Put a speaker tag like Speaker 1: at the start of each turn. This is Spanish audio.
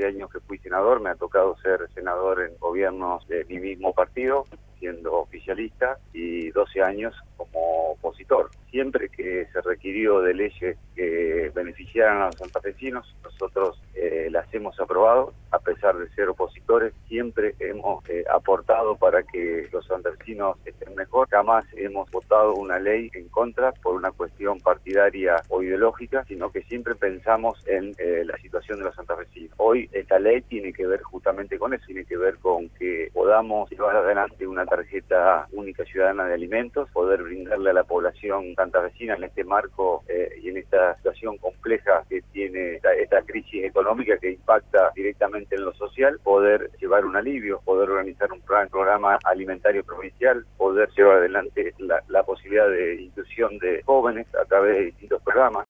Speaker 1: 12 años que fui senador, me ha tocado ser senador en gobiernos de mi mismo partido, siendo oficialista, y 12 años como opositor. Siempre que se requirió de leyes que beneficiaran a los santafesinos, nosotros las hemos aprobado, a pesar de ser opositores. Siempre hemos aportado para que los santafesinos estén mejor. Jamás hemos votado una ley en contra por una cuestión partidaria o ideológica, sino que siempre pensamos en la situación de los santafesinos. Hoy esta ley tiene que ver justamente con eso, tiene que ver con que podamos llevar adelante una tarjeta única ciudadana de alimentos, poder brindarle a la población santafesina en este marco y en esta situación compleja que tiene esta crisis económica que impacta directamente en lo social, poder llevar un alivio, poder organizar un programa alimentario provincial, poder llevar adelante la posibilidad de inclusión de jóvenes a través de distintos programas.